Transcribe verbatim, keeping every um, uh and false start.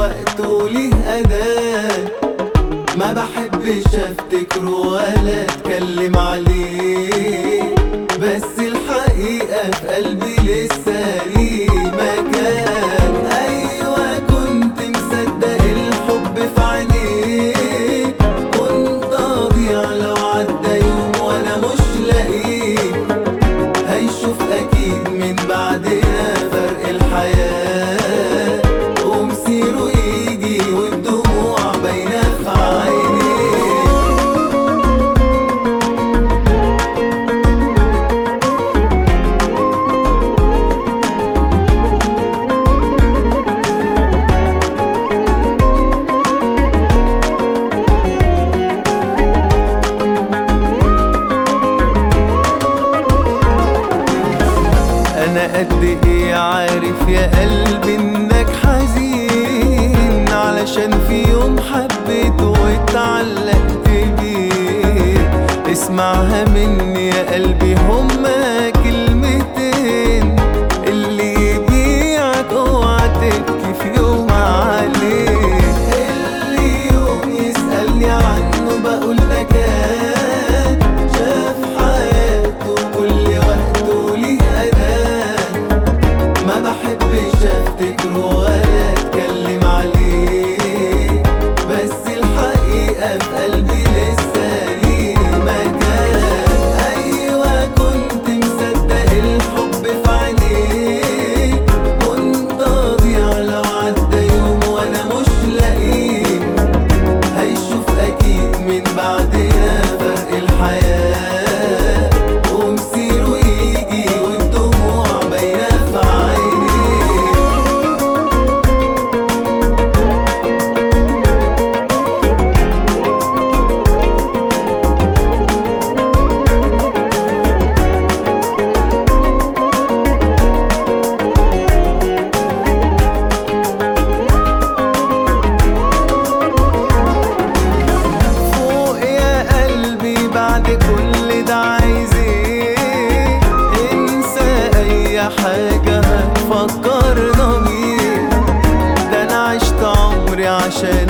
وقت وليه أذان، ما بحبش افتكره ولا اتكلم عليه، بس الحقيقة في قلبي لسه ليه مكان. ايوه كنت مصدق الحب في عينيه، كنت اضيع لو عدى يوم وانا مش لاقيه، هيشوف اكيد من بعدنا فرق الحياة، ومصيره يجي والدموع باينة في عينيه. انا قد ايه عارف يا قلبي انك حزين، علشان في يوم حبيته واتعلقت بيه. اسمعها مني يا قلبي هما كلمتين، اللي يبيعك اوعى تبكي في يوم عليه. اللي يوم يسألني عنه بقول نكات، شاف حياته كل وقت وليه أذان، ما بحبش افتكره ولا اتكلم عليه، بس الحقيقة في قلبي لسه ليه مكان. ايوه كنت مصدق الحب في عينيه، كنت اضيع لو عدى يوم وانا مش لاقيه، هيشوف اكيد من بعدنا فرق الحياة، ومصيره يجي والدموع باينة في عينيه. فوق يا قلبي بعد كل ده عايز ايه؟ انسى اي حاجة هتفكرنا بيه، ده انا عشت عمري عشان